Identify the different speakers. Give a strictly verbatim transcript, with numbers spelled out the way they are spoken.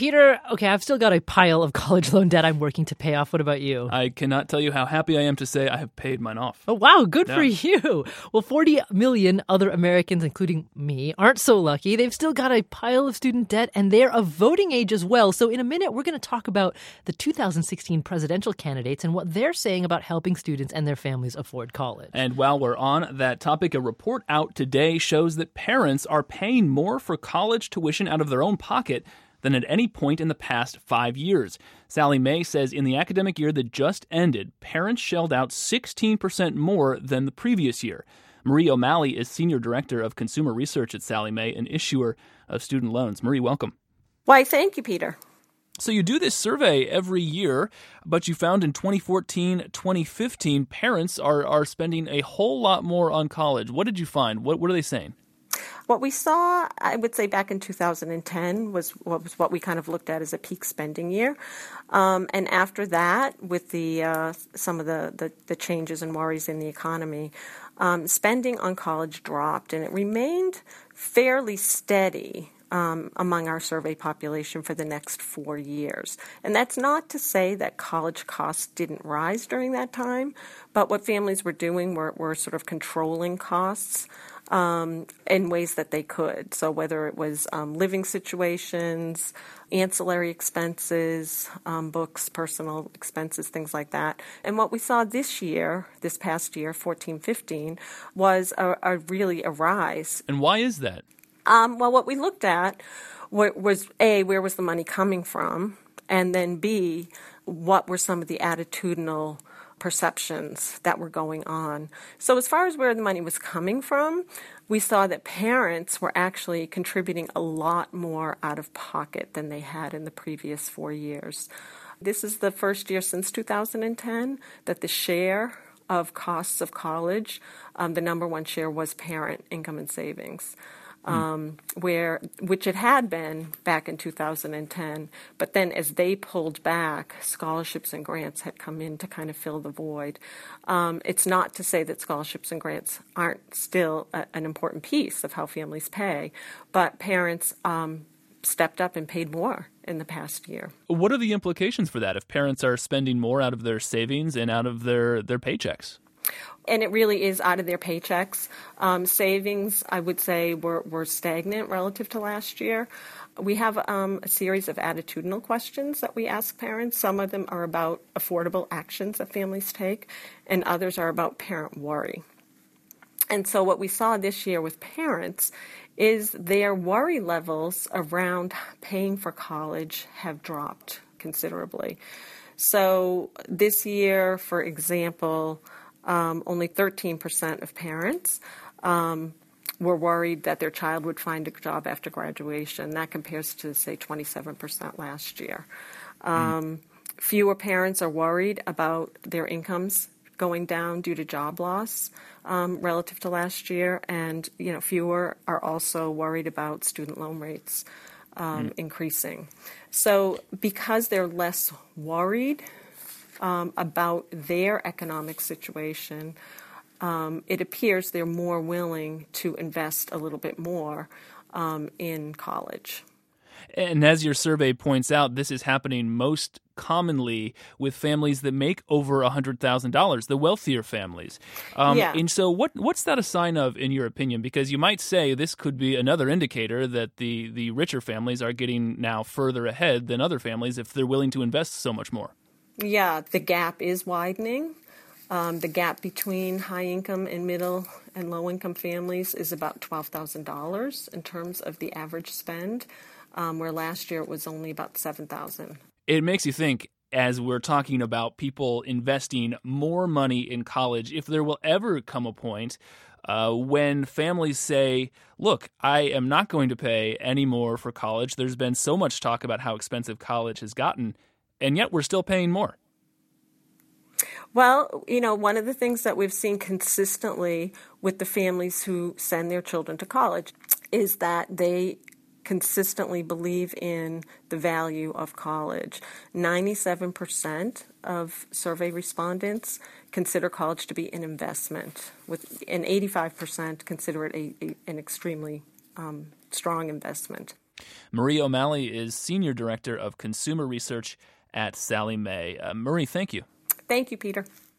Speaker 1: Peter, okay, I've still got a pile of college loan debt I'm working to pay off. What about you?
Speaker 2: I cannot tell you how happy I am to say I have paid mine off.
Speaker 1: Oh, wow, good
Speaker 2: yeah.
Speaker 1: for you. Well, forty million other Americans, including me, aren't so lucky. They've still got a pile of student debt, and they're of voting age as well. So in a minute, we're going to talk about the two thousand sixteen presidential candidates and what they're saying about helping students and their families afford college.
Speaker 2: And while we're on that topic, a report out today shows that parents are paying more for college tuition out of their own pocket than at any point in the past five years. Sallie Mae says in the academic year that just ended, parents shelled out sixteen percent more than the previous year. Marie O'Malley is Senior Director of Consumer Research at Sallie Mae, an issuer of student loans. Marie, welcome.
Speaker 3: Why, thank you, Peter.
Speaker 2: So you do this survey every year, but you found in twenty fourteen, twenty fifteen, parents are, are spending a whole lot more on college. What did you find? What, what are they saying?
Speaker 3: What we saw, I would say back in two thousand ten, was what, was what we kind of looked at as a peak spending year. Um, and after that, with the uh, some of the, the, the changes and worries in the economy, um, spending on college dropped, and it remained fairly steady um, among our survey population for the next four years. And that's not to say that college costs didn't rise during that time, but what families were doing were, were sort of controlling costs Um, in ways that they could. So whether it was um, living situations, ancillary expenses, um, books, personal expenses, things like that. And what we saw this year, this past year, fourteen fifteen, was a, a really a rise.
Speaker 2: And why is that?
Speaker 3: Um, well, what we looked at was, A, where was the money coming from? And then B, what were some of the attitudinal perceptions that were going on. So as far as where the money was coming from, we saw that parents were actually contributing a lot more out of pocket than they had in the previous four years. This is the first year since two thousand ten that the share of costs of college, um, the number one share was parent income and savings. Um, where which it had been back in two thousand ten, but then as they pulled back, scholarships and grants had come in to kind of fill the void. Um, it's not to say that scholarships and grants aren't still a, an important piece of how families pay, but parents um, stepped up and paid more in the past year.
Speaker 2: What are the implications for that if parents are spending more out of their savings and out of their, their paychecks?
Speaker 3: And it really is out of their paychecks. Um, savings, I would say, were, were stagnant relative to last year. We have um, a series of attitudinal questions that we ask parents. Some of them are about affordable actions that families take, and others are about parent worry. And so what we saw this year with parents is their worry levels around paying for college have dropped considerably. So this year, for example, Um, only thirteen percent of parents um, were worried that their child would find a job after graduation. That compares to, say, twenty-seven percent last year. Um, mm. Fewer parents are worried about their incomes going down due to job loss um, relative to last year, and you know, fewer are also worried about student loan rates um, mm. increasing. So because they're less worried Um, about their economic situation, um, it appears they're more willing to invest a little bit more um, in college.
Speaker 2: And as your survey points out, this is happening most commonly with families that make over one hundred thousand dollars, the wealthier families. Um,
Speaker 3: yeah.
Speaker 2: And so what what's that a sign of, in your opinion? Because you might say this could be another indicator that the, the richer families are getting now further ahead than other families if they're willing to invest so much more.
Speaker 3: Yeah, the gap is widening. Um, the gap between high-income and middle and low-income families is about twelve thousand dollars in terms of the average spend, um, where last year it was only about seven thousand dollars.
Speaker 2: It makes you think, as we're talking about people investing more money in college, if there will ever come a point uh, when families say, look, I am not going to pay any more for college. There's been so much talk about how expensive college has gotten, and yet we're still paying more.
Speaker 3: Well, you know, one of the things that we've seen consistently with the families who send their children to college is that they consistently believe in the value of college. ninety-seven percent of survey respondents consider college to be an investment, with, and eighty-five percent consider it a, a, an extremely um, strong investment.
Speaker 2: Marie O'Malley is Senior Director of Consumer Research at Sallie Mae. Uh, Marie, thank you.
Speaker 3: Thank you, Peter.